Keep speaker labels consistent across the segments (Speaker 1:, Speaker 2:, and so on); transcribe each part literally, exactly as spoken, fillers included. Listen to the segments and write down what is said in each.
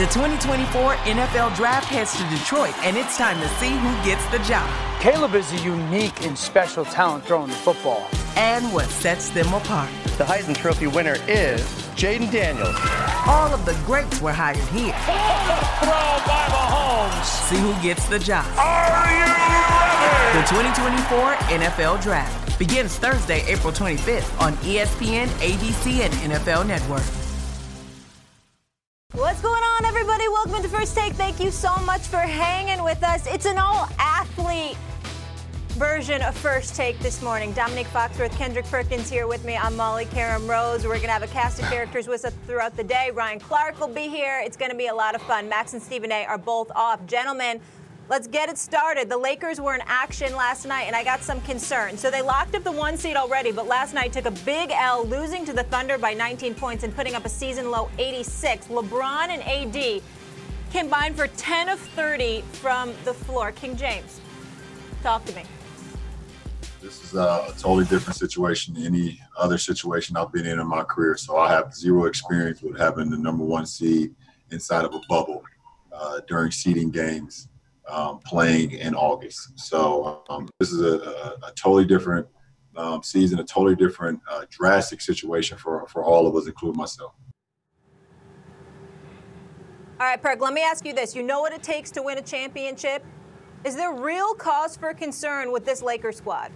Speaker 1: The twenty twenty-four N F L Draft heads to Detroit, and it's time to see who gets the job.
Speaker 2: Caleb is a unique and special talent throwing the football.
Speaker 1: And what sets them apart.
Speaker 3: The Heisman Trophy winner is Jaden Daniels.
Speaker 1: All of the greats were hired here.
Speaker 4: Throw by Mahomes.
Speaker 1: See who gets the job.
Speaker 4: Are you ready?
Speaker 1: The twenty twenty-four N F L Draft begins Thursday, April twenty-fifth on E S P N, A B C, and N F L Network.
Speaker 5: What's going on, everybody? Welcome to First Take. Thank you so much for hanging with us. It's an all-athlete version of First Take this morning. Dominique Foxworth, Kendrick Perkins here with me. I'm Molly Karam Rose. We're going to have a cast of characters with us throughout the day. Ryan Clark will be here. It's going to be a lot of fun. Max and Stephen A. are both off. Gentlemen, let's get it started. The Lakers were in action last night, and I got some concern. So they locked up the one seed already, but last night took a big L, losing to the Thunder by nineteen points and putting up a season-low eighty-six. LeBron and A D combined for ten of thirty from the floor. King James, talk to me.
Speaker 6: This is a, a totally different situation than any other situation I've been in in my career. So I have zero experience with having the number one seed inside of a bubble uh, during seeding games. Um, playing in August. So um, this is a, a, a totally different um, season, a totally different uh, drastic situation for, for all of us, including myself.
Speaker 5: All right, Perk, let me ask you this. You know what it takes to win a championship? Is there real cause for concern with this Lakers squad?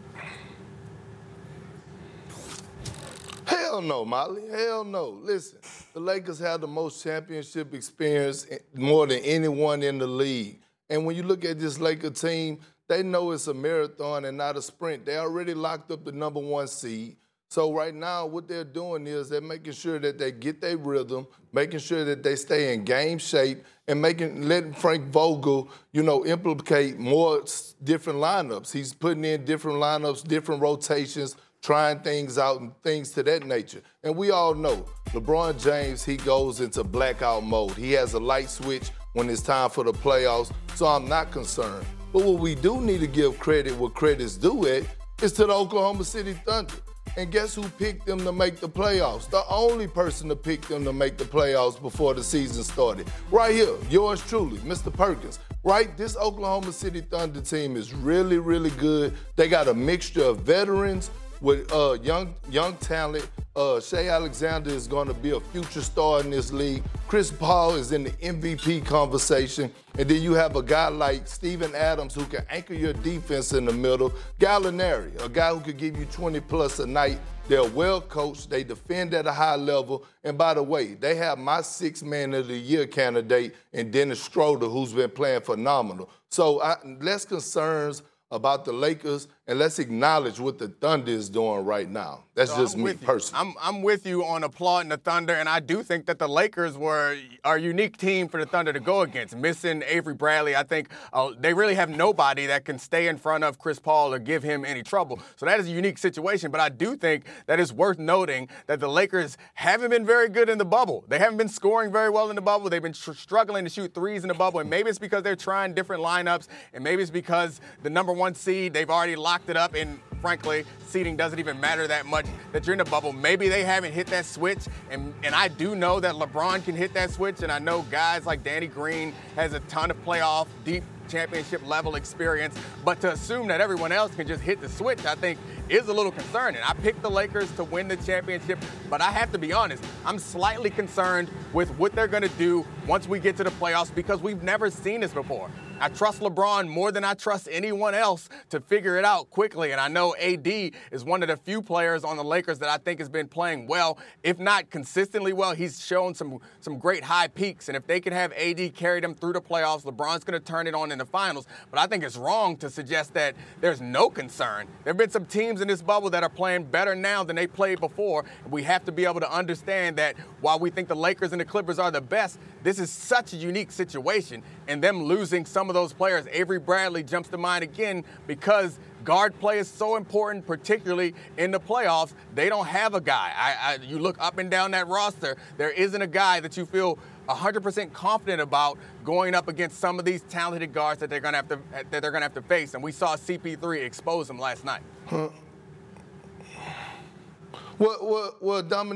Speaker 7: Hell no, Molly. Hell no. Listen, the Lakers have the most championship experience more than anyone in the league. And when you look at this Laker team, they know it's a marathon and not a sprint. They already locked up the number one seed. So right now, what they're doing is they're making sure that they get their rhythm, making sure that they stay in game shape, and making letting Frank Vogel, you know, implicate more different lineups. He's putting in different lineups, different rotations, trying things out and things to that nature. And we all know LeBron James, he goes into blackout mode. He has a light switch when it's time for the playoffs, so I'm not concerned. But what we do need to give credit where credit's due at is to the Oklahoma City Thunder. And guess who picked them to make the playoffs? The only person to pick them to make the playoffs before the season started. Right here, yours truly, Mister Perkins. Right, this Oklahoma City Thunder team is really, really good. They got a mixture of veterans with uh, young young talent. Uh, Shai Alexander is going to be a future star in this league. Chris Paul is in the M V P conversation. And then you have a guy like Steven Adams who can anchor your defense in the middle. Gallinari, a guy who could give you twenty plus a night. They're well coached. They defend at a high level. And by the way, they have my six man of the year candidate in Dennis Schroeder, who's been playing phenomenal. So I, less concerns about the Lakers, and let's acknowledge what the Thunder is doing right now. That's
Speaker 8: so
Speaker 7: just
Speaker 8: I'm
Speaker 7: me personally.
Speaker 8: I'm, I'm with you on applauding the Thunder, and I do think that the Lakers were a unique team for the Thunder to go against. Missing Avery Bradley, I think uh, they really have nobody that can stay in front of Chris Paul or give him any trouble. So that is a unique situation, but I do think that it's worth noting that the Lakers haven't been very good in the bubble. They haven't been scoring very well in the bubble. They've been tr- struggling to shoot threes in the bubble, and maybe it's because they're trying different lineups, and maybe it's because the number one seed, they've already locked it up, and frankly, seeding doesn't even matter that much that you're in the bubble. Maybe they haven't hit that switch, and, and I do know that LeBron can hit that switch, and I know guys like Danny Green has a ton of playoff, deep championship level experience, but to assume that everyone else can just hit the switch, I think is a little concerning. I picked the Lakers to win the championship, but I have to be honest, I'm slightly concerned with what they're going to do once we get to the playoffs because we've never seen this before. I trust LeBron more than I trust anyone else to figure it out quickly. And I know A D is one of the few players on the Lakers that I think has been playing well, if not consistently well. He's shown some, some great high peaks. And if they can have A D carry them through the playoffs, LeBron's going to turn it on in the finals. But I think it's wrong to suggest that there's no concern. There have been some teams in this bubble that are playing better now than they played before. And we have to be able to understand that while we think the Lakers and the Clippers are the best, this is such a unique situation. And them losing some of those players, Avery Bradley jumps to mind again because guard play is so important, particularly in the playoffs. They don't have a guy. I, I, you look up and down that roster, there isn't a guy that you feel one hundred percent confident about going up against some of these talented guards that they're going to have to that they're going to have to face. And we saw C P three expose them last night.
Speaker 7: Huh. Well, well, well, Dominique,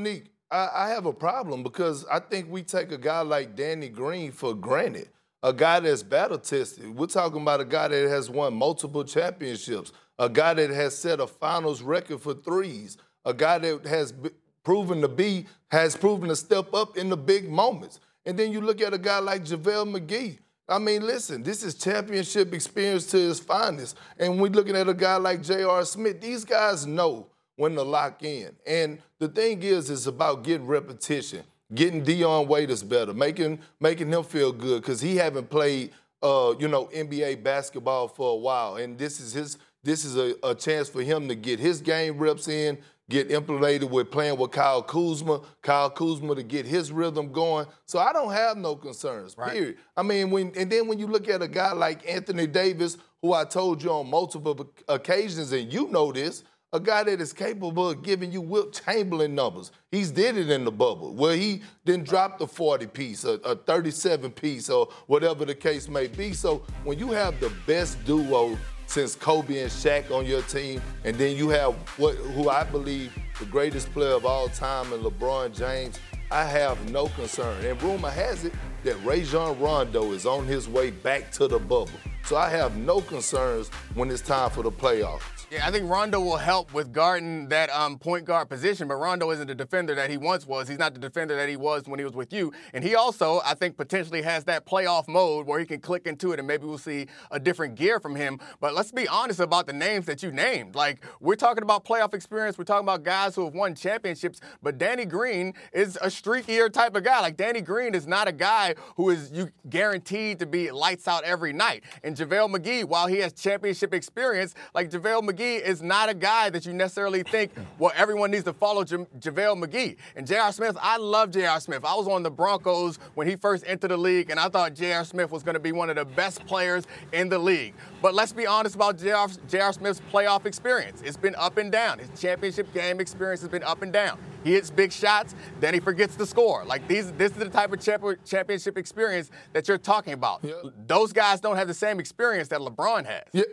Speaker 7: I, I have a problem because I think we take a guy like Danny Green for granted, a guy that's battle tested. We're talking about a guy that has won multiple championships, a guy that has set a finals record for threes, a guy that has b- proven to be, has proven to step up in the big moments. And then you look at a guy like JaVale McGee. I mean, listen, this is championship experience to his finest. And we're looking at a guy like J R. Smith. These guys know when to lock in. And the thing is, it's about getting repetition, getting Dion Waiters better, making making him feel good because he haven't played, uh, you know, N B A basketball for a while. And this is his this is a, a chance for him to get his game reps in, get implemented with playing with Kyle Kuzma, Kyle Kuzma to get his rhythm going. So I don't have no concerns, right. period. I mean, when and then when you look at a guy like Anthony Davis, who I told you on multiple occasions, and you know this, a guy that is capable of giving you Wilt Chamberlain numbers. He's did it in the bubble, where he then dropped a forty piece, a, a thirty-seven piece, or whatever the case may be. So when you have the best duo since Kobe and Shaq on your team, and then you have what who I believe the greatest player of all time in LeBron James, I have no concern. And rumor has it that Rajon Rondo is on his way back to the bubble. So I have no concerns when it's time for the playoffs.
Speaker 8: Yeah, I think Rondo will help with guarding that um, point guard position, but Rondo isn't the defender that he once was. He's not the defender that he was when he was with you. And he also, I think, potentially has that playoff mode where he can click into it, and maybe we'll see a different gear from him. But let's be honest about the names that you named. Like, we're talking about playoff experience. We're talking about guys who have won championships, but Danny Green is a streakier type of guy. Like, Danny Green is not a guy who is you guaranteed to be lights out every night. And JaVale McGee, while he has championship experience, like JaVale McGee is not a guy that you necessarily think, well, everyone needs to follow Ja- JaVale McGee. And J R. Smith, I love J R. Smith. I was on the Broncos when he first entered the league, and I thought J R. Smith was going to be one of the best players in the league. But let's be honest about J R. J R. Smith's playoff experience. It's been up and down. His championship game experience has been up and down. He hits big shots, then he forgets to score. Like, these, this is the type of champ- championship experience that you're talking about. Yeah. Those guys don't have the same experience that LeBron has.
Speaker 7: Yeah.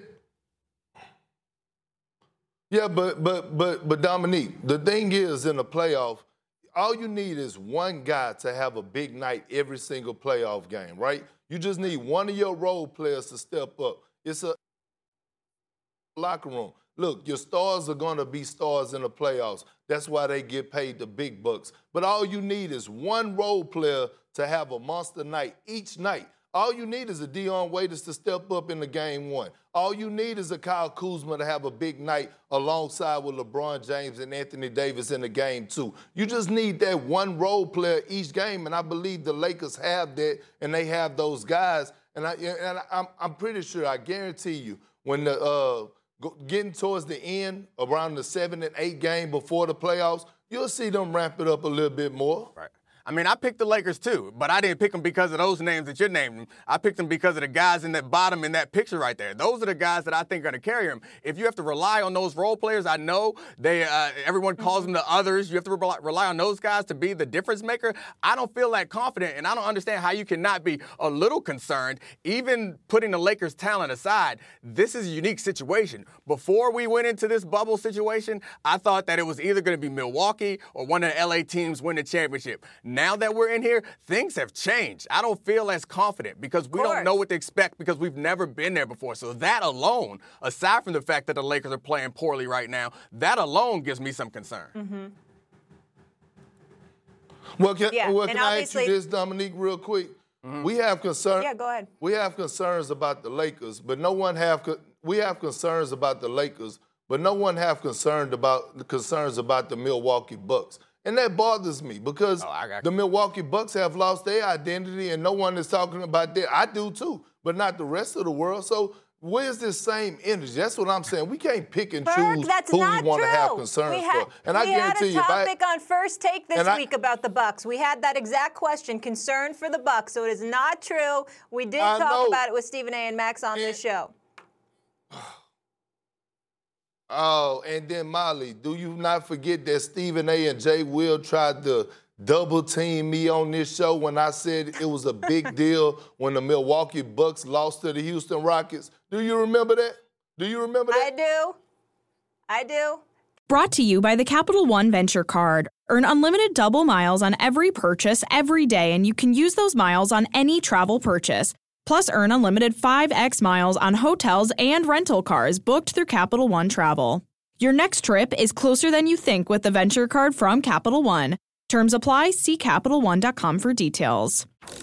Speaker 7: Yeah, but but but but Dominique, the thing is, in the playoff, all you need is one guy to have a big night every single playoff game, right? You just need one of your role players to step up. It's a locker room. Look, your stars are going to be stars in the playoffs. That's why they get paid the big bucks. But all you need is one role player to have a monster night each night. All you need is a Dion Waiters to step up in the game one. All you need is a Kyle Kuzma to have a big night alongside with LeBron James and Anthony Davis in the game two. You just need that one role player each game, and I believe the Lakers have that, and they have those guys. And, I, and I'm, I'm pretty sure, I guarantee you, when the uh, getting towards the end, around the seven and eight game before the playoffs, you'll see them ramp it up a little bit more.
Speaker 8: Right. I mean, I picked the Lakers too, but I didn't pick them because of those names that you're naming. I picked them because of the guys in that bottom in that picture right there. Those are the guys that I think are going to carry them. If you have to rely on those role players, I know they. Uh, everyone calls them the others. You have to re- rely on those guys to be the difference maker. I don't feel that confident, and I don't understand how you cannot be a little concerned, even putting the Lakers' talent aside. This is a unique situation. Before we went into this bubble situation, I thought that it was either going to be Milwaukee or one of the L A teams win the championship. Now that we're in here, things have changed. I don't feel as confident because we don't know what to expect because we've never been there before. So that alone, aside from the fact that the Lakers are playing poorly right now, that alone gives me some concern.
Speaker 5: Mm-hmm.
Speaker 7: Well, can,
Speaker 5: yeah.
Speaker 7: well, can
Speaker 5: and
Speaker 7: I ask you this, Dominique, real quick? Mm-hmm. We have concerns.
Speaker 5: Yeah, go ahead.
Speaker 7: We have concerns about the Lakers, but no one have. We have concerns about the Lakers, but no one have concerned about concerns about the Milwaukee Bucks. And that bothers me because oh, the Milwaukee Bucks have lost their identity and no one is talking about that. I do too, but not the rest of the world. So where's this same energy? That's what I'm saying. We can't pick and choose
Speaker 5: Burke,
Speaker 7: who we want
Speaker 5: true.
Speaker 7: to have concerns
Speaker 5: we had,
Speaker 7: for. And I guarantee you,
Speaker 5: we had a topic
Speaker 7: I,
Speaker 5: on First Take this
Speaker 7: I,
Speaker 5: week about the Bucks. We had that exact question, concern for the Bucks. So it is not true. We did I talk know. about it with Stephen A. and Max on and, this show.
Speaker 7: Oh, and then, Molly, do you not forget that Stephen A. and Jay Will tried to double team me on this show when I said it was a big deal when the Milwaukee Bucks lost to the Houston Rockets? Do you remember that? Do you remember that?
Speaker 5: I do. I do.
Speaker 9: Brought to you by the Capital One Venture Card. Earn unlimited double miles on every purchase every day, and you can use those miles on any travel purchase. Plus, earn unlimited five x miles on hotels and rental cars booked through Capital One Travel. Your next trip is closer than you think with the Venture Card from Capital One. Terms apply. See Capital One dot com for details.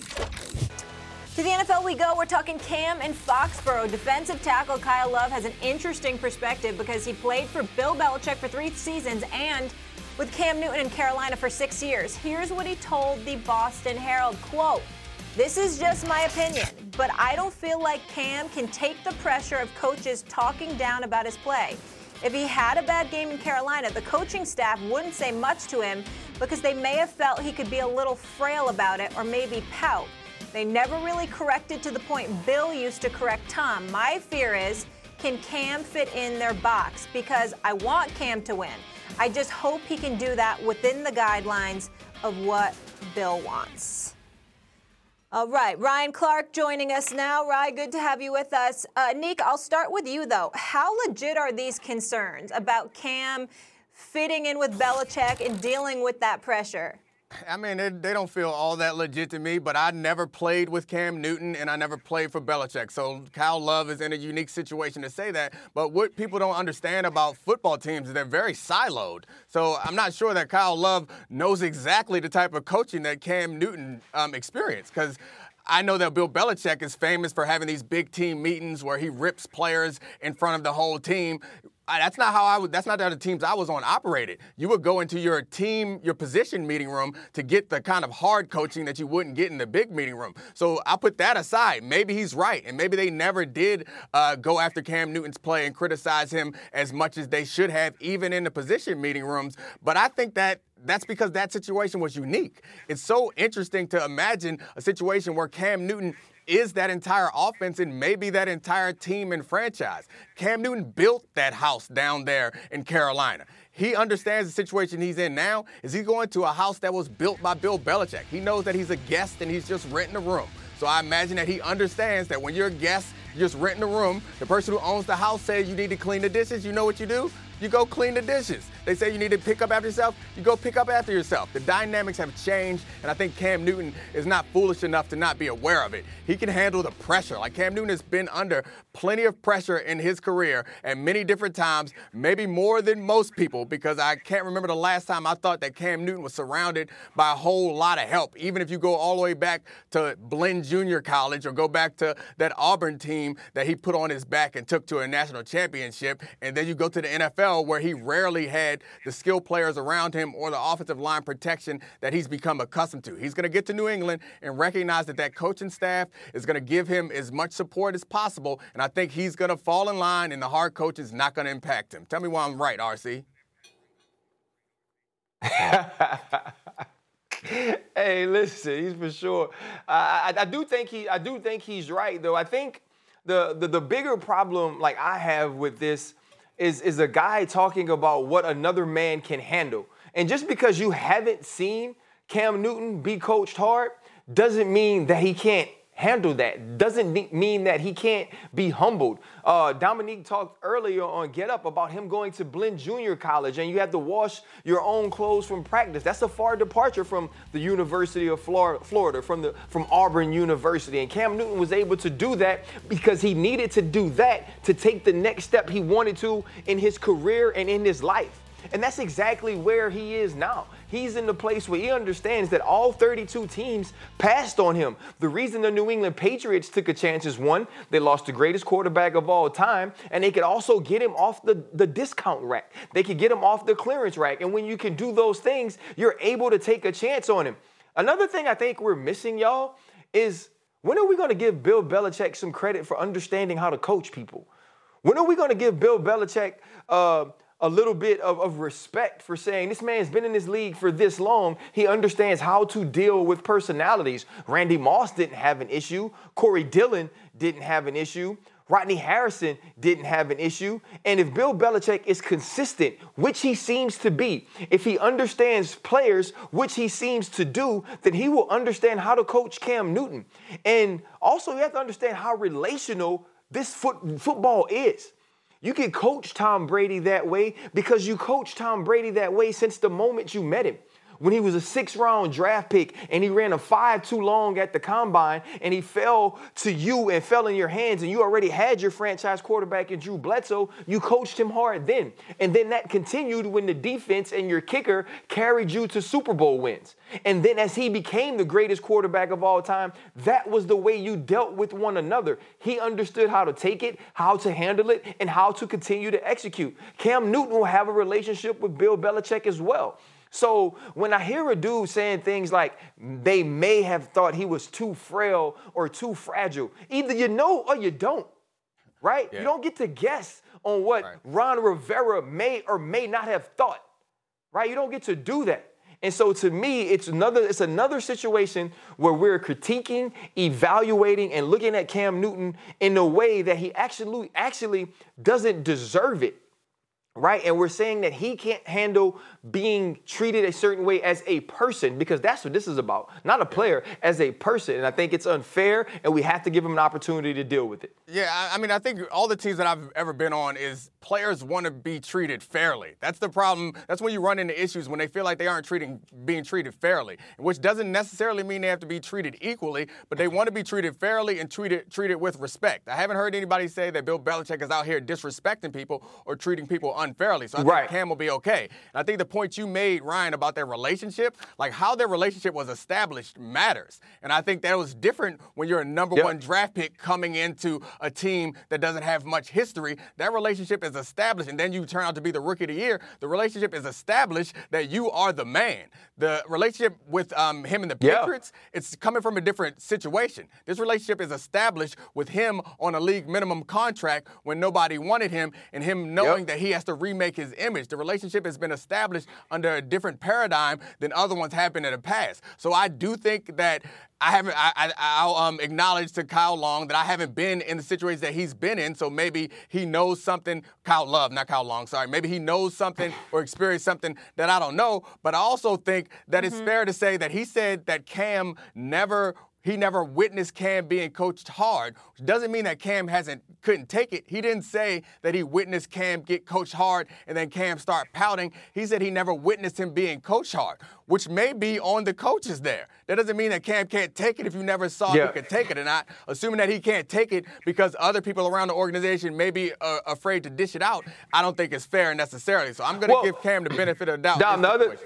Speaker 5: To the N F L we go. We're talking Cam in Foxborough. Defensive tackle Kyle Love has an interesting perspective because he played for Bill Belichick for three seasons and with Cam Newton in Carolina for six years. Here's what he told the Boston Herald, quote, "This is just my opinion, but I don't feel like Cam can take the pressure of coaches talking down about his play. If he had a bad game in Carolina, the coaching staff wouldn't say much to him because they may have felt he could be a little frail about it or maybe pout. They never really corrected to the point Bill used to correct Tom. My fear is, can Cam fit in their box? Because I want Cam to win. I just hope he can do that within the guidelines of what Bill wants." All right, Ryan Clark joining us now. Ryan, good to have you with us. Uh, Neek, I'll start with you, though. How legit are these concerns about Cam fitting in with Belichick and dealing with that pressure?
Speaker 8: I mean, they, they don't feel all that legit to me, but I never played with Cam Newton, and I never played for Belichick. So Kyle Love is in a unique situation to say that. But what people don't understand about football teams is they're very siloed. So I'm not sure that Kyle Love knows exactly the type of coaching that Cam Newton um, experienced, because I know that Bill Belichick is famous for having these big team meetings where he rips players in front of the whole team. I, that's not how I would, that's not how the teams I was on operated. You would go into your team, your position meeting room to get the kind of hard coaching that you wouldn't get in the big meeting room. So I put that aside. Maybe he's right, and maybe they never did uh, go after Cam Newton's play and criticize him as much as they should have, even in the position meeting rooms. But I think that that's because that situation was unique. It's so interesting to imagine a situation where Cam Newton is that entire offense and maybe that entire team and franchise. Cam Newton built that house down there in Carolina. He understands the situation he's in now. Is he going to a house that was built by Bill Belichick? He knows that he's a guest and he's just renting a room. So I imagine that he understands that when you're a guest, you're just renting a room. The person who owns the house says you need to clean the dishes. You know what you do? You go clean the dishes. They say you need to pick up after yourself. You go pick up after yourself. The dynamics have changed, and I think Cam Newton is not foolish enough to not be aware of it. He can handle the pressure. Like, Cam Newton has been under plenty of pressure in his career at many different times, maybe more than most people, because I can't remember the last time I thought that Cam Newton was surrounded by a whole lot of help. Even if you go all the way back to Blinn Junior College or go back to that Auburn team that he put on his back and took to a national championship, and then you go to the N F L where he rarely had the skilled players around him or the offensive line protection that he's become accustomed to. He's going to get to New England and recognize that that coaching staff is going to give him as much support as possible, and I think he's going to fall in line, and the hard coach is not going to impact him. Tell me why I'm right, R C.
Speaker 10: Hey, listen, he's for sure. Uh, I, I do think he, I do think he's right, though. I think the the, the bigger problem, like I have with this, is is a guy talking about what another man can handle. And just because you haven't seen Cam Newton be coached hard doesn't mean that he can't handle that. Doesn't mean that he can't be humbled. Uh, Dominique talked earlier on Get Up about him going to Blinn Junior College, and you have to wash your own clothes from practice. That's a far departure from the University of Florida, from the from Auburn University. And Cam Newton was able to do that because he needed to do that to take the next step he wanted to in his career and in his life. And that's exactly where he is now. He's in the place where he understands that all thirty-two teams passed on him. The reason the New England Patriots took a chance is, one, they lost the greatest quarterback of all time, and they could also get him off the, the discount rack. They could get him off the clearance rack. And when you can do those things, you're able to take a chance on him. Another thing I think we're missing, y'all, is when are we going to give Bill Belichick some credit for understanding how to coach people? When are we going to give Bill Belichick uh, a little bit of, of respect for saying this man's been in this league for this long. He understands how to deal with personalities. Randy Moss didn't have an issue. Corey Dillon didn't have an issue. Rodney Harrison didn't have an issue. And if Bill Belichick is consistent, which he seems to be, if he understands players, which he seems to do, then he will understand how to coach Cam Newton. And also, you have to understand how relational this foot, football is. You can coach Tom Brady that way because you coached Tom Brady that way since the moment you met him. when he was a six-round draft pick and he ran a five too long at the combine and he fell to you and fell in your hands and you already had your franchise quarterback in Drew Bledsoe, you coached him hard then. And then that continued when the defense and your kicker carried you to Super Bowl wins. And then as he became the greatest quarterback of all time, that was the way you dealt with one another. He understood how to take it, how to handle it, and how to continue to execute. Cam Newton will have a relationship with Bill Belichick as well. So when I hear a dude saying things like they may have thought he was too frail or too fragile, either you know or you don't, right? Yeah. You don't get to guess on what right. Ron Rivera may or may not have thought, right? You don't get to do that. And so to me, it's another it's another situation where we're critiquing, evaluating, and looking at Cam Newton in a way that he actually actually doesn't deserve it. Right? And we're saying that he can't handle being treated a certain way as a person, because that's what this is about. Not a player, as a person. And I think it's unfair, and we have to give him an opportunity to deal with it.
Speaker 8: Yeah, I mean, I think all the teams that I've ever been on is players want to be treated fairly. That's the problem. That's when you run into issues, when they feel like they aren't treating being treated fairly, which doesn't necessarily mean they have to be treated equally, but they want to be treated fairly and treated treated with respect. I haven't heard anybody say that Bill Belichick is out here disrespecting people or treating people unfairly. So I think right. Cam will be okay. And I think the point you made, Ryan, about their relationship, like how their relationship was established matters. And I think that was different when you're a number yep. one draft pick coming into a team that doesn't have much history. That relationship is established, and then you turn out to be the rookie of the year. The relationship is established that you are the man. The relationship with um, him and the yeah. Patriots, it's coming from a different situation. This relationship is established with him on a league minimum contract when nobody wanted him, and him knowing yep. that he has to remake his image. The relationship has been established under a different paradigm than other ones have been in the past. So I do think that I haven't. I, I, I'll um, acknowledge to Kyle Long that I haven't been in the situations that he's been in. So maybe he knows something. Kyle Love, not Kyle Long. Sorry. Maybe he knows something or experienced something that I don't know. But I also think that mm-hmm. it's fair to say that he said that Cam never. He never witnessed Cam being coached hard, which doesn't mean that Cam hasn't couldn't take it. He didn't say that he witnessed Cam get coached hard and then Cam start pouting. He said he never witnessed him being coached hard, which may be on the coaches there. That doesn't mean that Cam can't take it if you never saw yeah. he could take it or not. Assuming that he can't take it because other people around the organization may be uh, afraid to dish it out, I don't think it's fair necessarily. So I'm going to well, give Cam the benefit of the doubt.
Speaker 10: Dom, the other,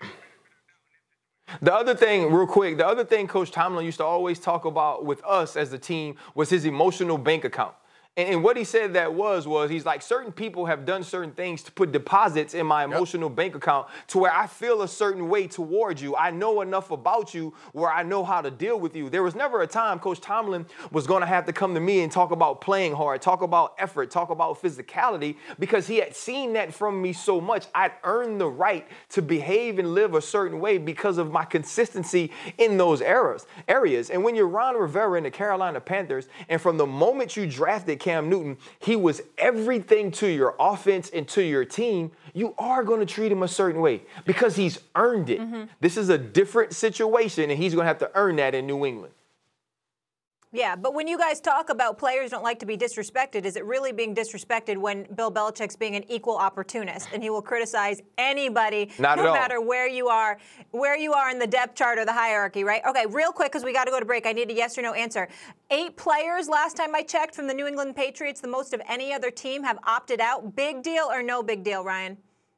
Speaker 10: The other thing, real quick, the other thing Coach Tomlin used to always talk about with us as a team was his emotional bank account. And, and what he said that was, was he's like, certain people have done certain things to put deposits in my emotional yep. bank account to where I feel a certain way towards you. I know enough about you where I know how to deal with you. There was never a time Coach Tomlin was going to have to come to me and talk about playing hard, talk about effort, talk about physicality, because he had seen that from me so much. I'd earned the right to behave and live a certain way because of my consistency in those eras, areas. And when you're Ron Rivera in the Carolina Panthers, and from the moment you drafted Cam Newton, he was everything to your offense and to your team, you are going to treat him a certain way because he's earned it. Mm-hmm. This is a different situation, and he's going to have to earn that in New England.
Speaker 5: Yeah, but when you guys talk about players don't like to be disrespected, is it really being disrespected when Bill Belichick's being an equal opportunist and he will criticize anybody,
Speaker 10: Not
Speaker 5: no matter where you are, where you are in the depth chart or the hierarchy, right? Okay, real quick, because we got to go to break. I need a yes or no answer. Eight players, last time I checked, from the New England Patriots, the most of any other team, have opted out. Big deal or no big deal, Ryan?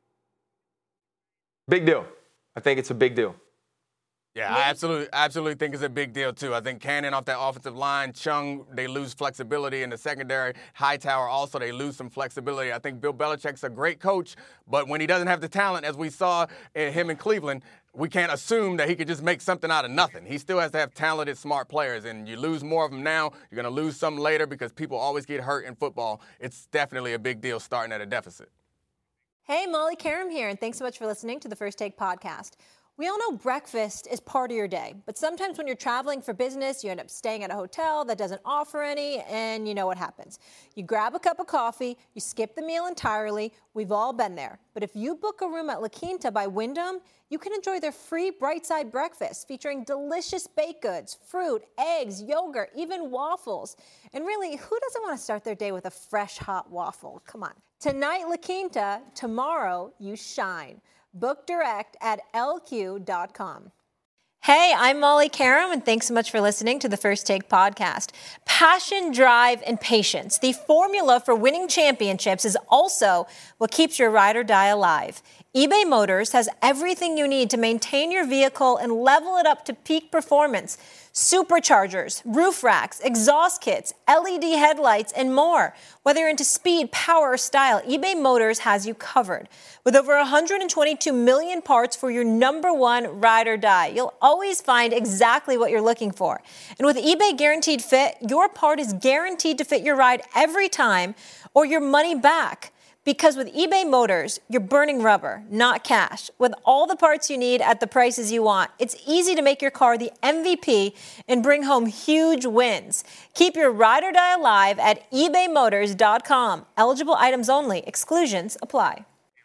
Speaker 10: Big deal. I think it's a big deal.
Speaker 8: Yeah, I absolutely, absolutely think it's a big deal, too. I think Cannon off that offensive line, Chung, they lose flexibility in the secondary. Hightower also, they lose some flexibility. I think Bill Belichick's a great coach, but when he doesn't have the talent, as we saw in him in Cleveland, we can't assume that he could just make something out of nothing. He still has to have talented, smart players, and you lose more of them now, you're going to lose some later because people always get hurt in football. It's definitely a big deal starting at a deficit.
Speaker 5: Hey, Molly Karam here, and thanks so much for listening to the First Take podcast. We all know breakfast is part of your day, but sometimes when you're traveling for business, you end up staying at a hotel that doesn't offer any, and you know what happens. You grab a cup of coffee, you skip the meal entirely. We've all been there. But if you book a room at La Quinta by Wyndham, you can enjoy their free Bright Side breakfast featuring delicious baked goods, fruit, eggs, yogurt, even waffles. And really, who doesn't want to start their day with a fresh, hot waffle? Come on. Tonight, La Quinta. Tomorrow, you shine. Book direct at L Q dot com. Hey, I'm Molly Karam, and thanks so much for listening to the First Take podcast. Passion, drive, and patience. The formula for winning championships is also what keeps your ride or die alive. eBay Motors has everything you need to maintain your vehicle and level it up to peak performance. Superchargers, roof racks, exhaust kits, L E D headlights, and more. Whether you're into speed, power, or style, eBay Motors has you covered. With over one hundred twenty-two million parts for your number one ride or die, you'll always find exactly what you're looking for. And with eBay Guaranteed Fit, your part is guaranteed to fit your ride every time or your money back. Because with eBay Motors, you're burning rubber, not cash. With all the parts you need at the prices you want, it's easy to make your car the M V P and bring home huge wins. Keep your ride or die alive at ebay motors dot com. Eligible items only. Exclusions apply.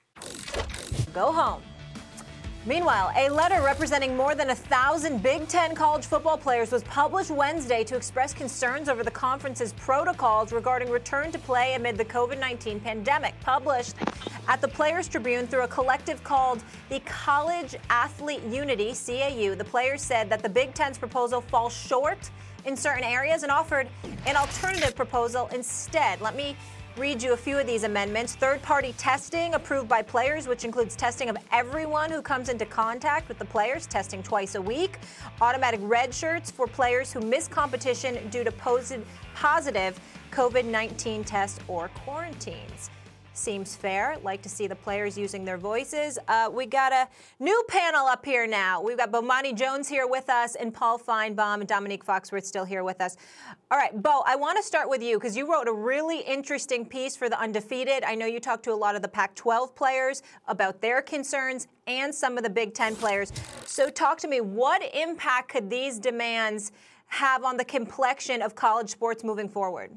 Speaker 5: Go home. Meanwhile, a letter representing more than a thousand Big Ten college football players was published Wednesday to express concerns over the conference's protocols regarding return to play amid the covid nineteen pandemic. Published at the Players Tribune through a collective called the College Athlete Unity, C A U, the players said that the Big Ten's proposal falls short in certain areas and offered an alternative proposal instead. Let me read you a few of these amendments. Third-party testing approved by players, which includes testing of everyone who comes into contact with the players, testing twice a week. Automatic red shirts for players who miss competition due to positive covid nineteen tests or quarantines. Seems fair. Like to see the players using their voices. Uh, we got a new panel up here now. We've got Bomani Jones here with us and Paul Feinbaum and Dominique Foxworth still here with us. All right, Bo, I want to start with you because you wrote a really interesting piece for The Undefeated. I know you talked to a lot of the Pac twelve players about their concerns and some of the Big Ten players. So talk to me, what impact could these demands have on the complexion of college sports moving forward?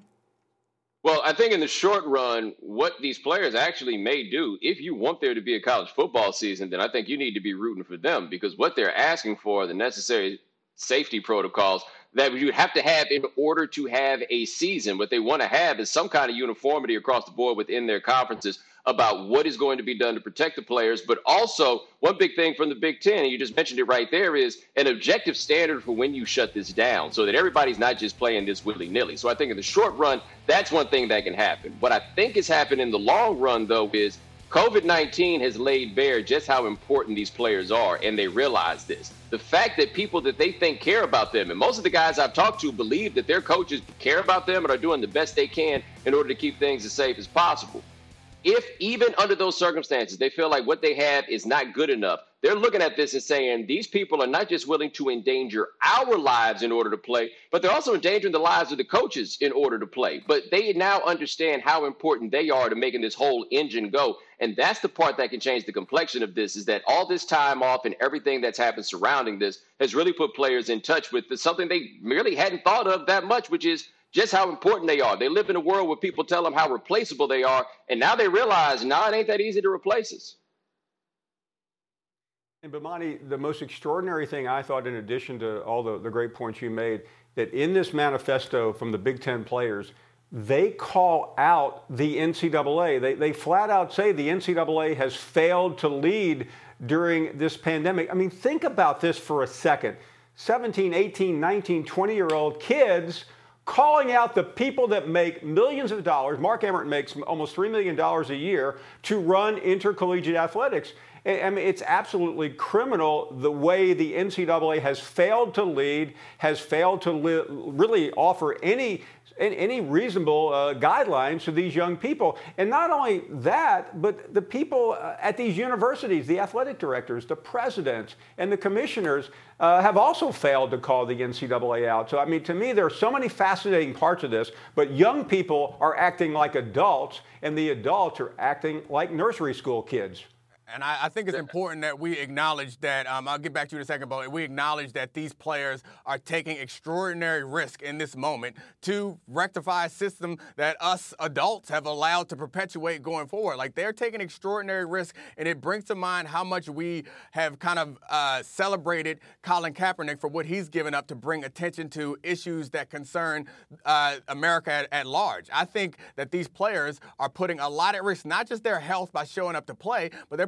Speaker 11: Well, I think in the short run, what these players actually may do, if you want there to be a college football season, then I think you need to be rooting for them, because what they're asking for, the necessary safety protocols that you have to have in order to have a season. What they want to have is some kind of uniformity across the board within their conferences about what is going to be done to protect the players. But also, one big thing from the Big Ten, and you just mentioned it right there, is an objective standard for when you shut this down so that everybody's not just playing this willy-nilly. So I think in the short run, that's one thing that can happen. What I think has happened in the long run, though, is covid nineteen has laid bare just how important these players are, and they realize this. The fact that people that they think care about them, and most of the guys I've talked to believe that their coaches care about them and are doing the best they can in order to keep things as safe as possible. If even under those circumstances, they feel like what they have is not good enough, they're looking at this and saying these people are not just willing to endanger our lives in order to play, but they're also endangering the lives of the coaches in order to play. But they now understand how important they are to making this whole engine go. And that's the part that can change the complexion of this, is that all this time off and everything that's happened surrounding this has really put players in touch with something they really hadn't thought of that much, which is just how important they are. They live in a world where people tell them how replaceable they are, and now they realize, no, nah, it ain't that easy to replace us.
Speaker 12: And Bomani, the most extraordinary thing I thought, in addition to all the, the great points you made, that in this manifesto from the Big Ten players, they call out the N C double A. They, they flat out say the N C double A has failed to lead during this pandemic. I mean, think about this for a second. seventeen, eighteen, nineteen, twenty-year-old kids calling out the people that make millions of dollars. Mark Emmert makes almost three million dollars a year to run intercollegiate athletics. I mean, it's absolutely criminal the way the N C double A has failed to lead, has failed to li- really offer any any reasonable uh, guidelines to these young people. And not only that, but the people uh, at these universities, the athletic directors, the presidents, and the commissioners uh, have also failed to call the N C double A out. So, I mean, to me, there are so many fascinating parts of this, but young people are acting like adults, and the adults are acting like nursery school kids.
Speaker 8: And I, I think it's important that we acknowledge that, um, I'll get back to you in a second, but we acknowledge that these players are taking extraordinary risk in this moment to rectify a system that us adults have allowed to perpetuate going forward. Like, they're taking extraordinary risk, and it brings to mind how much we have kind of uh, celebrated Colin Kaepernick for what he's given up to bring attention to issues that concern uh, America at, at large. I think that these players are putting a lot at risk, not just their health by showing up to play, but they're putting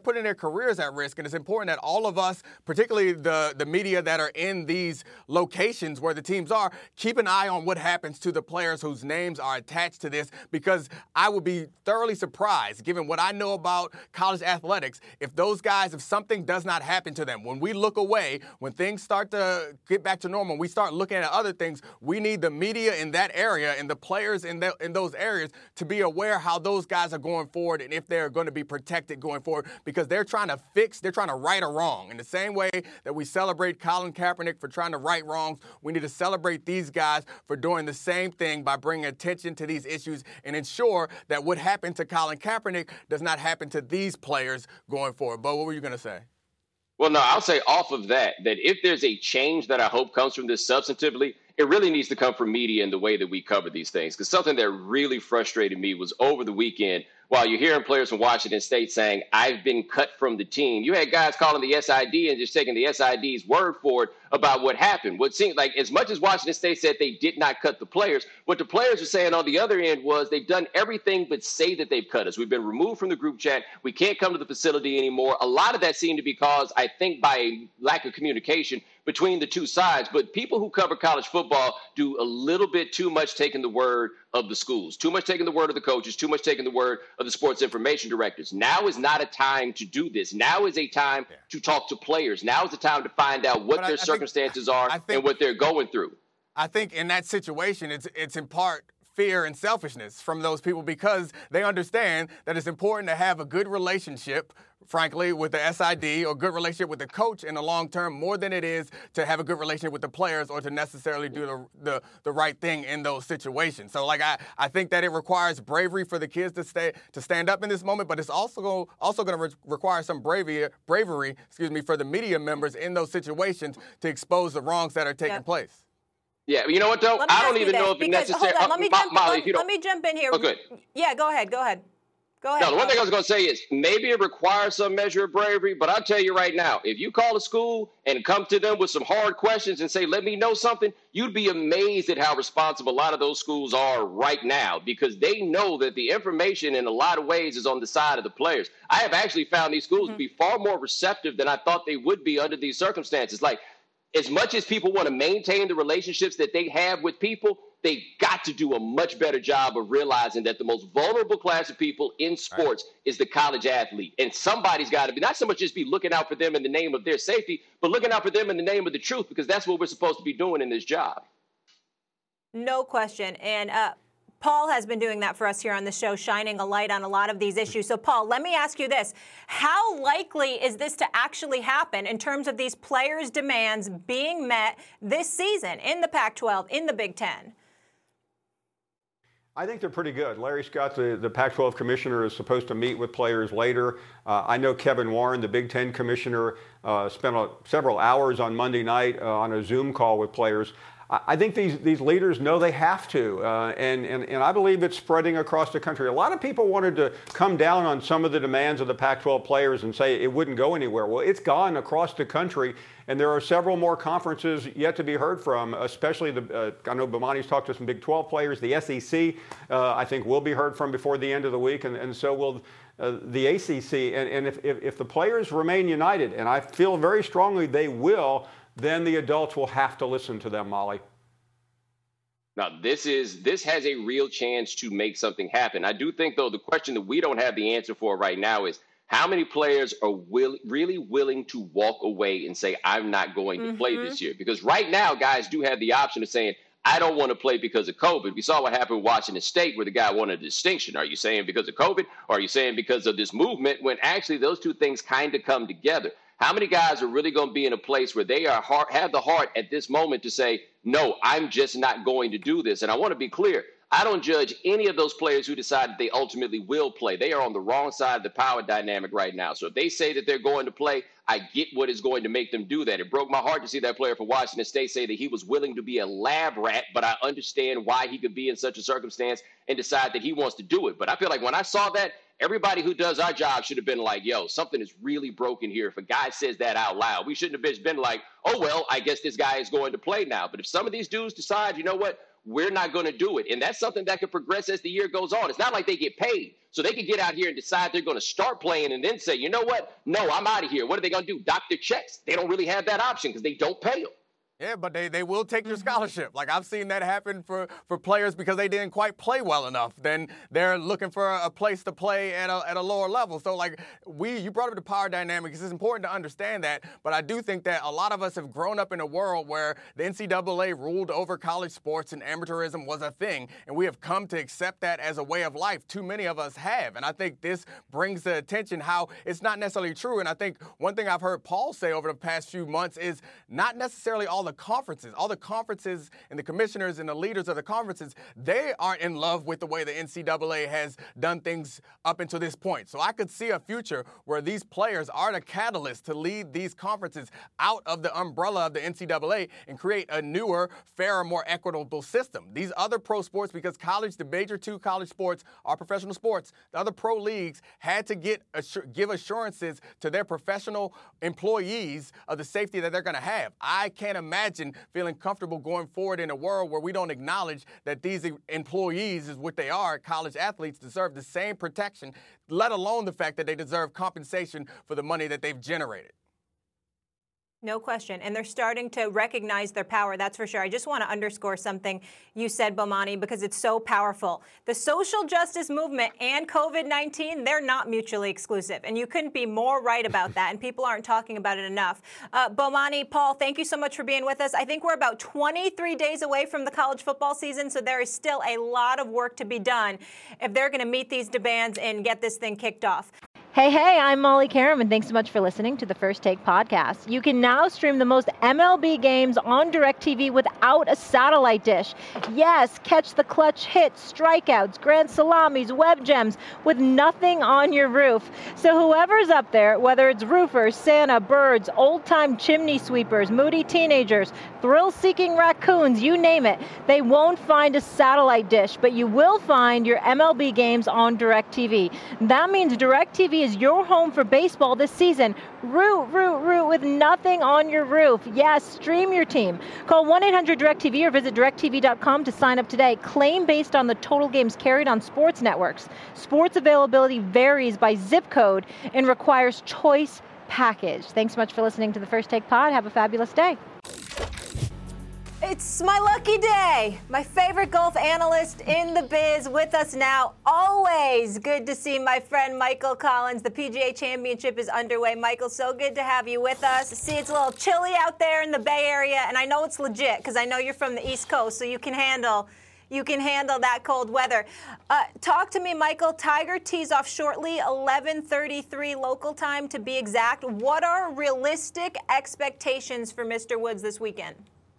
Speaker 8: putting their careers at risk, and it's important that all of us, particularly the, the media that are in these locations where the teams are, keep an eye on what happens to the players whose names are attached to this, because I would be thoroughly surprised, given what I know about college athletics, if those guys, if something does not happen to them. When we look away, when things start to get back to normal, we start looking at other things, we need the media in that area and the players in, the, in those areas to be aware how those guys are going forward and if they're going to be protected going forward, because they're trying to fix, they're trying to right a wrong. In the same way that we celebrate Colin Kaepernick for trying to right wrongs, we need to celebrate these guys for doing the same thing by bringing attention to these issues and ensure that what happened to Colin Kaepernick does not happen to these players going forward. But what were you going to say?
Speaker 11: Well, no, I'll say off of that, that if there's a change that I hope comes from this substantively, it really needs to come from media and the way that we cover these things. Because something that really frustrated me was over the weekend, while you're hearing players from Washington State saying, I've been cut from the team, you had guys calling the S I D and just taking the S I D's word for it about what happened. What seemed like, as much as Washington State said they did not cut the players, what the players were saying on the other end was they've done everything but say that they've cut us. We've been removed from the group chat. We can't come to the facility anymore. A lot of that seemed to be caused, I think, by a lack of communication between the two sides. But people who cover college football do a little bit too much taking the word of the schools, too much taking the word of the coaches, too much taking the word of the sports information directors. Now is not a time to do this. Now is a time yeah. to talk to players. Now is the time to find out what but their I, I circumstances think, are think, and what they're going through.
Speaker 8: I think in that situation, it's it's in part fear and selfishness from those people, because they understand that it's important to have a good relationship, frankly, with the S I D, or good relationship with the coach in the long term, more than it is to have a good relationship with the players or to necessarily do the the, the right thing in those situations. So, like, I, I think that it requires bravery for the kids to stay to stand up in this moment, but it's also go, also going to re- require some bravery, bravery, excuse me, for the media members in those situations to expose the wrongs that are taking yep. place.
Speaker 11: Yeah, you know what, though? I don't even
Speaker 5: this,
Speaker 11: know if it's necessary.
Speaker 5: Hold on, let me,
Speaker 11: uh,
Speaker 5: jump,
Speaker 11: Molly,
Speaker 5: let,
Speaker 11: if you don't...
Speaker 5: let me jump in here.
Speaker 11: Oh, good.
Speaker 5: Yeah, go ahead, go ahead. Go ahead.
Speaker 11: No, the one thing I was going to say is maybe it requires some measure of bravery, but I'll tell you right now, if you call a school and come to them with some hard questions and say, let me know something, you'd be amazed at how responsible a lot of those schools are right now, because they know that the information in a lot of ways is on the side of the players. I have actually found these schools mm-hmm. to be far more receptive than I thought they would be under these circumstances. Like, as much as people want to maintain the relationships that they have with people, they've got to do a much better job of realizing that the most vulnerable class of people in sports right. is the college athlete. And somebody's got to be, not so much just be looking out for them in the name of their safety, but looking out for them in the name of the truth, because that's what we're supposed to be doing in this job.
Speaker 5: No question. And uh, Paul has been doing that for us here on the show, shining a light on a lot of these issues. So, Paul, let me ask you this. How likely is this to actually happen in terms of these players' demands being met this season in the Pac twelve, in the Big Ten?
Speaker 12: I think they're pretty good. Larry Scott, the, the Pac twelve commissioner, is supposed to meet with players later. Uh, I know Kevin Warren, the Big Ten commissioner, uh, spent a, several hours on Monday night uh, on a Zoom call with players. I think these, these leaders know they have to, uh, and, and, and I believe it's spreading across the country. A lot of people wanted to come down on some of the demands of the Pac twelve players and say it wouldn't go anywhere. Well, it's gone across the country, and there are several more conferences yet to be heard from, especially the, uh, I know Bomani's talked to some Big twelve players. The S E C, uh, I think, will be heard from before the end of the week, and, and so will uh, the A C C. And, and if, if, if the players remain united, and I feel very strongly they will, then the adults will have to listen to them, Molly.
Speaker 11: Now, this is this has a real chance to make something happen. I do think, though, the question that we don't have the answer for right now is how many players are will, really willing to walk away and say, I'm not going mm-hmm. to play this year? Because right now, guys do have the option of saying, I don't want to play because of COVID. We saw what happened with Washington State where the guy wanted a distinction. Are you saying because of COVID? Or are you saying because of this movement, when actually those two things kind of come together? How many guys are really going to be in a place where they are heart, have the heart at this moment to say, no, I'm just not going to do this? And I want to be clear. I don't judge any of those players who decide that they ultimately will play. They are on the wrong side of the power dynamic right now. So if they say that they're going to play, I get what is going to make them do that. It broke my heart to see that player for Washington State say that he was willing to be a lab rat, but I understand why he could be in such a circumstance and decide that he wants to do it. But I feel like when I saw that, Everybody who does our job should have been like, yo, something is really broken here. If a guy says that out loud, we shouldn't have been like, oh, well, I guess this guy is going to play now. But if some of these dudes decide, you know what, we're not going to do it. And that's something that could progress as the year goes on. It's not like they get paid. So they could get out here and decide they're going to start playing and then say, you know what? No, I'm out of here. What are they going to do? Dock their checks? They don't really have that option because they don't pay them.
Speaker 8: Yeah, but they, they will take your scholarship. Like, I've seen that happen for, for players because they didn't quite play well enough. Then they're looking for a place to play at a, at a lower level. So, like, we, you brought up the power dynamics. It's important to understand that. But I do think that a lot of us have grown up in a world where the N C double A ruled over college sports and amateurism was a thing. And we have come to accept that as a way of life. Too many of us have. And I think this brings to attention how it's not necessarily true. And I think one thing I've heard Paul say over the past few months is not necessarily all the conferences, all the conferences and the commissioners and the leaders of the conferences, they aren't in love with the way the N C double A has done things up until this point. So I could see a future where these players are the catalyst to lead these conferences out of the umbrella of the N C double A and create a newer, fairer, more equitable system. These other pro sports, because college, the major two college sports are professional sports, the other pro leagues had to get give assurances to their professional employees of the safety that they're going to have. I can't imagine feeling comfortable going forward in a world where we don't acknowledge that these employees is what they are. College athletes deserve the same protection, let alone the fact that they deserve compensation for the money that they've generated.
Speaker 5: No question. And they're starting to recognize their power, that's for sure. I just want to underscore something you said, Bomani, because it's so powerful. The social justice movement and COVID nineteen, they're not mutually exclusive. And you couldn't be more right about that. And people aren't talking about it enough. Uh, Bomani, Paul, thank you so much for being with us. I think we're about twenty-three days away from the college football season, so there is still a lot of work to be done if they're going to meet these demands and get this thing kicked off.
Speaker 13: Hey, hey, I'm Molly Karam, and thanks so much for listening to the First Take podcast. You can now stream the most M L B games on DirecTV without a satellite dish. Yes, catch the clutch hits, strikeouts, grand salamis, web gems with nothing on your roof. So whoever's up there, whether it's roofers, Santa, birds, old-time chimney sweepers, moody teenagers, thrill-seeking raccoons, you name it, they won't find a satellite dish, but you will find your M L B games on DirecTV. That means DirecTV is your home for baseball this season. Root, root, root with nothing on your roof. Yes, stream your team. Call one eight hundred direct T V or visit direct T V dot com to sign up today. Claim based on the total games carried on sports networks. Sports availability varies by zip code and requires choice package. Thanks so much for listening to the First Take Pod. Have a fabulous day.
Speaker 5: It's my lucky day. My favorite golf analyst in the biz with us now. Always good to see my friend Michael Collins. The P G A Championship is underway. Michael, so good to have you with us. See, it's a little chilly out there in the Bay Area, and I know it's legit because I know you're from the East Coast, so you can handle you can handle that cold weather. Uh, talk to me, Michael. Tiger tees off shortly, eleven thirty-three local time to be exact. What are realistic expectations for Mister Woods this weekend?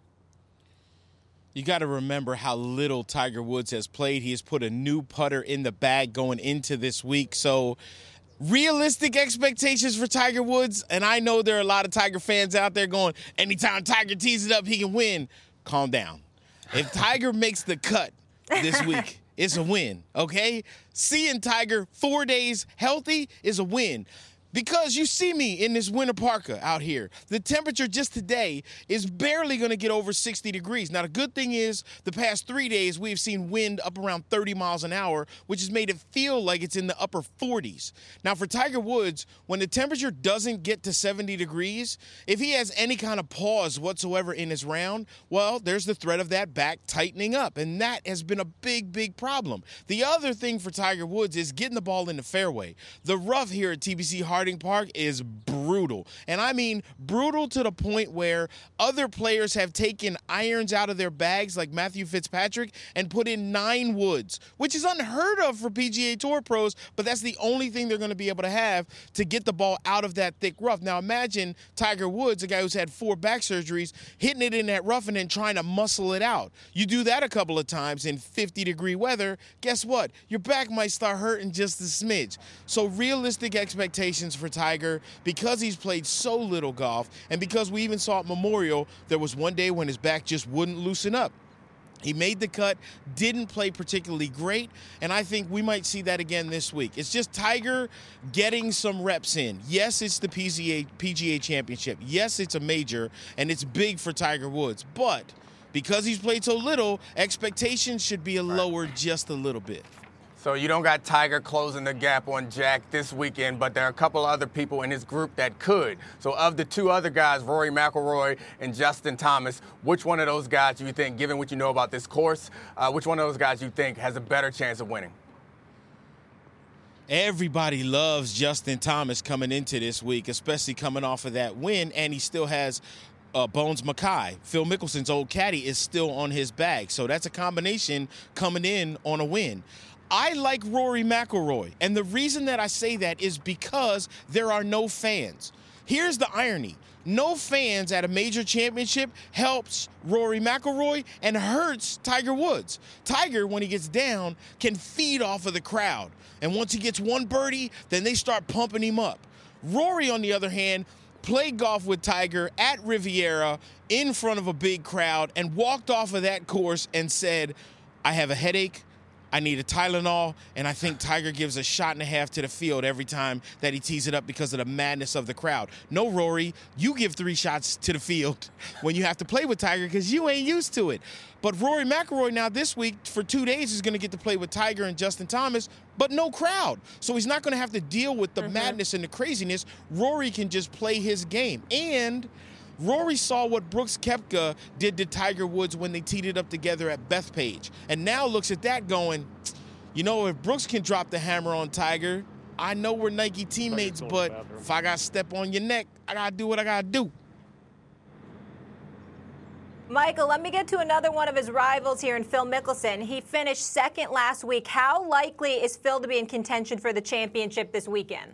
Speaker 14: You got to remember how little Tiger Woods has played. He has put a new putter in the bag going into this week. So realistic expectations for Tiger Woods, and I know there are a lot of Tiger fans out there going, anytime Tiger tees it up, he can win. Calm down. If Tiger makes the cut this week, it's a win, okay? Seeing Tiger four days healthy is a win. Because you see me in this winter parka out here. The temperature just today is barely going to get over sixty degrees. Now, the good thing is the past three days we've seen wind up around thirty miles an hour, which has made it feel like it's in the upper forties. Now, for Tiger Woods, when the temperature doesn't get to seventy degrees, if he has any kind of pause whatsoever in his round, well, there's the threat of that back tightening up, and that has been a big, big problem. The other thing for Tiger Woods is getting the ball in the fairway. The rough here at T B C Harding Park is brutal. And I mean brutal to the point where other players have taken irons out of their bags like Matthew Fitzpatrick and put in nine woods, which is unheard of for P G A Tour pros, but that's the only thing they're going to be able to have to get the ball out of that thick rough. Now imagine Tiger Woods, a guy who's had four back surgeries, hitting it in that rough and then trying to muscle it out. You do that a couple of times in fifty degree weather, guess what? Your back might start hurting just a smidge. So realistic expectations for Tiger, because he's played so little golf, and because we even saw at Memorial, there was one day when his back just wouldn't loosen up. He made the cut, didn't play particularly great, and I think we might see that again this week. It's just Tiger getting some reps in. Yes, it's the P G A, P G A Championship. Yes, it's a major, and it's big for Tiger Woods. But because he's played so little, expectations should be lowered just a little bit.
Speaker 8: So you don't got Tiger closing the gap on Jack this weekend, but there are a couple other people in his group that could. So of the two other guys, Rory McIlroy and Justin Thomas, which one of those guys do you think, given what you know about this course, uh, which one of those guys do you think has a better chance of winning?
Speaker 14: Everybody loves Justin Thomas coming into this week, especially coming off of that win, and he still has uh, Bones Mackay. Phil Mickelson's old caddy is still on his bag, so that's a combination coming in on a win. I like Rory McIlroy, and the reason that I say that is because there are no fans. Here's the irony. No fans at a major championship helps Rory McIlroy and hurts Tiger Woods. Tiger, when he gets down, can feed off of the crowd. And once he gets one birdie, then they start pumping him up. Rory, on the other hand, played golf with Tiger at Riviera in front of a big crowd and walked off of that course and said, I have a headache. I need a Tylenol, and I think Tiger gives a shot and a half to the field every time that he tees it up because of the madness of the crowd. No, Rory, you give three shots to the field when you have to play with Tiger because you ain't used to it. But Rory McIlroy now this week for two days is going to get to play with Tiger and Justin Thomas, but no crowd. So he's not going to have to deal with the mm-hmm. madness and the craziness. Rory can just play his game. And Rory saw what Brooks Koepka did to Tiger Woods when they teed it up together at Bethpage, and now looks at that going, you know, if Brooks can drop the hammer on Tiger, I know we're Nike teammates, but if I got to step on your neck, I got to do what I got to do.
Speaker 5: Michael, let me get to another one of his rivals here in Phil Mickelson. He finished second last week. How likely is Phil to be in contention for the championship this weekend?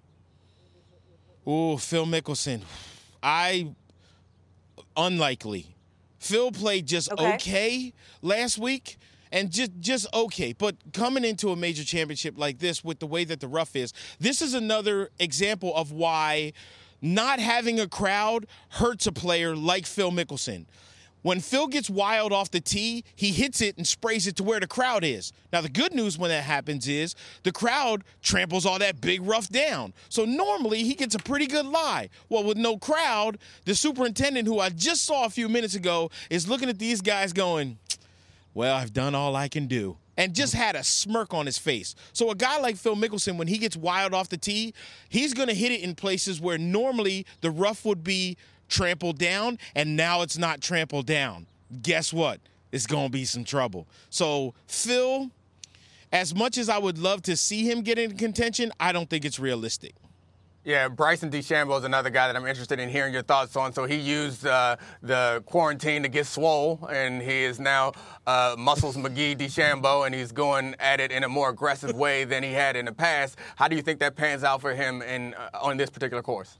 Speaker 14: Oh, Phil Mickelson. I... Unlikely. Phil played just okay. okay last week, and just just okay. But coming into a major championship like this with the way that the rough is, this is another example of why not having a crowd hurts a player like Phil Mickelson. When Phil gets wild off the tee, he hits it and sprays it to where the crowd is. Now, the good news when that happens is the crowd tramples all that big rough down. So normally he gets a pretty good lie. Well, with no crowd, the superintendent, who I just saw a few minutes ago, is looking at these guys going, well, I've done all I can do, and just had a smirk on his face. So a guy like Phil Mickelson, when he gets wild off the tee, he's going to hit it in places where normally the rough would be trampled down, and now it's not trampled down. Guess what? It's going to be some trouble. So, Phil, as much as I would love to see him get in contention, I don't think it's realistic.
Speaker 8: Yeah, Bryson DeChambeau is another guy that I'm interested in hearing your thoughts on. So he used uh, the quarantine to get swole, and he is now uh, Muscles McGee DeChambeau, and he's going at it in a more aggressive way than he had in the past. How do you think that pans out for him in uh, on this particular course?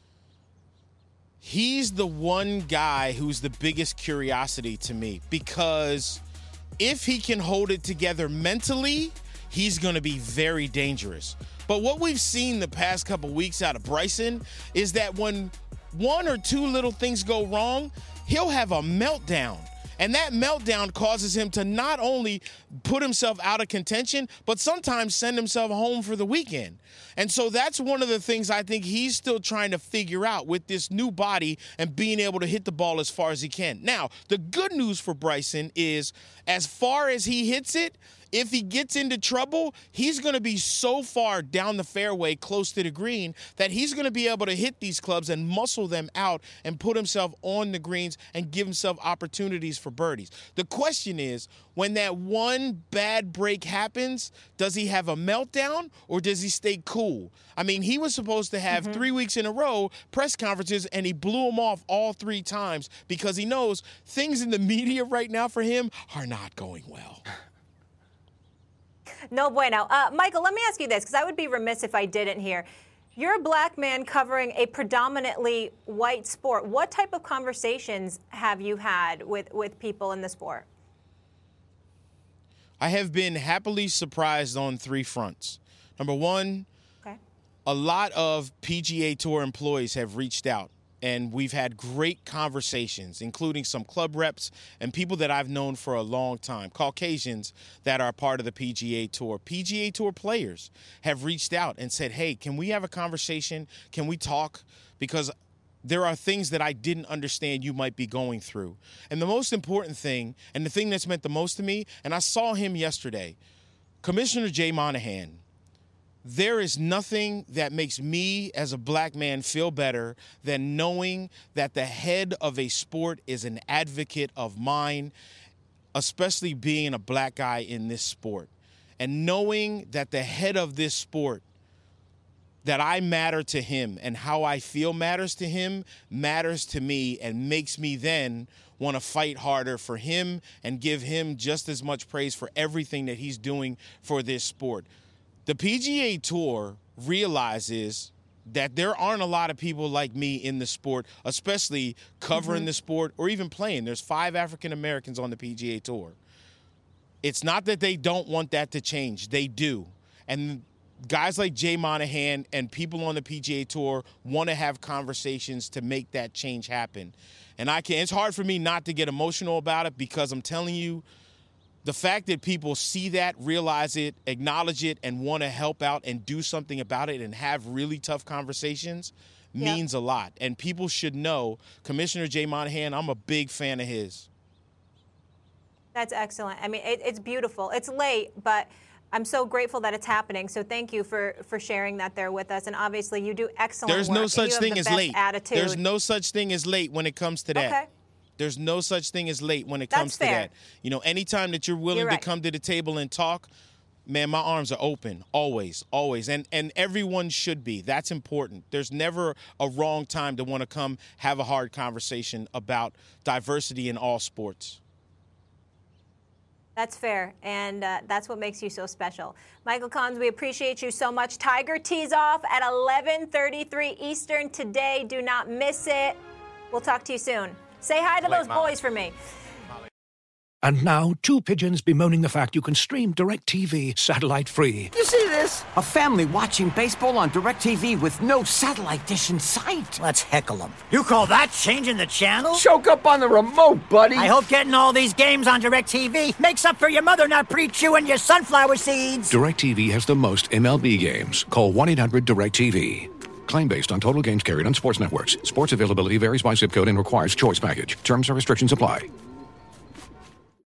Speaker 14: He's the one guy who's the biggest curiosity to me, because if he can hold it together mentally, he's going to be very dangerous. But what we've seen the past couple weeks out of Bryson is that when one or two little things go wrong, he'll have a meltdown. And that meltdown causes him to not only put himself out of contention, but sometimes send himself home for the weekend. And so that's one of the things I think he's still trying to figure out with this new body and being able to hit the ball as far as he can. Now, the good news for Bryson is as far as he hits it, if he gets into trouble, he's going to be so far down the fairway close to the green that he's going to be able to hit these clubs and muscle them out and put himself on the greens and give himself opportunities for birdies. The question is, when that one bad break happens, does he have a meltdown or does he stay cool? I mean, he was supposed to have mm-hmm. three weeks in a row press conferences, and he blew them off all three times because he knows things in the media right now for him are not going well.
Speaker 5: No bueno. Uh, Michael, let me ask you this, because I would be remiss if I didn't here. You're a black man covering a predominantly white sport. What type of conversations have you had with, with people in the sport?
Speaker 14: I have been happily surprised on three fronts. Number one, okay. a lot of P G A Tour employees have reached out and we've had great conversations, including some club reps and people that I've known for a long time, Caucasians that are part of the P G A Tour. P G A Tour players have reached out and said, hey, can we have a conversation? Can we talk? Because there are things that I didn't understand you might be going through. And the most important thing, and the thing that's meant the most to me, and I saw him yesterday, Commissioner Jay Monahan, there is nothing that makes me as a black man feel better than knowing that the head of a sport is an advocate of mine, especially being a black guy in this sport. And knowing that the head of this sport, that I matter to him and how I feel matters to him, matters to me and makes me then want to fight harder for him and give him just as much praise for everything that he's doing for this sport. The P G A Tour realizes that there aren't a lot of people like me in the sport, especially covering mm-hmm. the sport or even playing. There's five African Americans on the P G A Tour. It's not that they don't want that to change. They do. And guys like Jay Monahan and people on the P G A Tour want to have conversations to make that change happen. And I can. It's hard for me not to get emotional about it because I'm telling you, the fact that people see that, realize it, acknowledge it, and want to help out and do something about it and have really tough conversations means yep. a lot. And people should know Commissioner Jay Monahan, I'm a big fan of his.
Speaker 5: That's excellent. I mean, it, it's beautiful. It's late, but I'm so grateful that it's happening. So thank you for, for sharing that there with us. And obviously, you do excellent
Speaker 14: There's
Speaker 5: work.
Speaker 14: no such thing
Speaker 5: the
Speaker 14: as
Speaker 5: best
Speaker 14: late.
Speaker 5: Attitude.
Speaker 14: There's no such thing as late when it comes to that.
Speaker 5: Okay.
Speaker 14: There's no such thing as late when it
Speaker 5: That's
Speaker 14: comes
Speaker 5: fair.
Speaker 14: to that. You know, anytime that you're willing
Speaker 5: You're right.
Speaker 14: to come to the table and talk, man, my arms are open, always, always. And and everyone should be. That's important. There's never a wrong time to want to come have a hard conversation about diversity in all sports.
Speaker 5: That's fair, and uh, that's what makes you so special. Michael Collins, we appreciate you so much. Tiger tees off at eleven thirty-three Eastern today. Do not miss it. We'll talk to you soon. Say hi to
Speaker 15: Late
Speaker 5: those
Speaker 15: Molly.
Speaker 5: boys for me.
Speaker 15: And now, two pigeons bemoaning the fact you can stream DirecTV satellite-free.
Speaker 16: You see this? A family watching baseball on DirecTV with no satellite dish in sight.
Speaker 17: Let's heckle them. You call that changing the channel?
Speaker 16: Choke up on the remote, buddy.
Speaker 17: I hope getting all these games on DirecTV makes up for your mother not pre-chewing your sunflower seeds.
Speaker 15: DirecTV has the most M L B games. Call one eight hundred direct T V. Claim based on total games carried on sports networks. Sports availability varies by zip code and requires choice package. Terms and restrictions apply.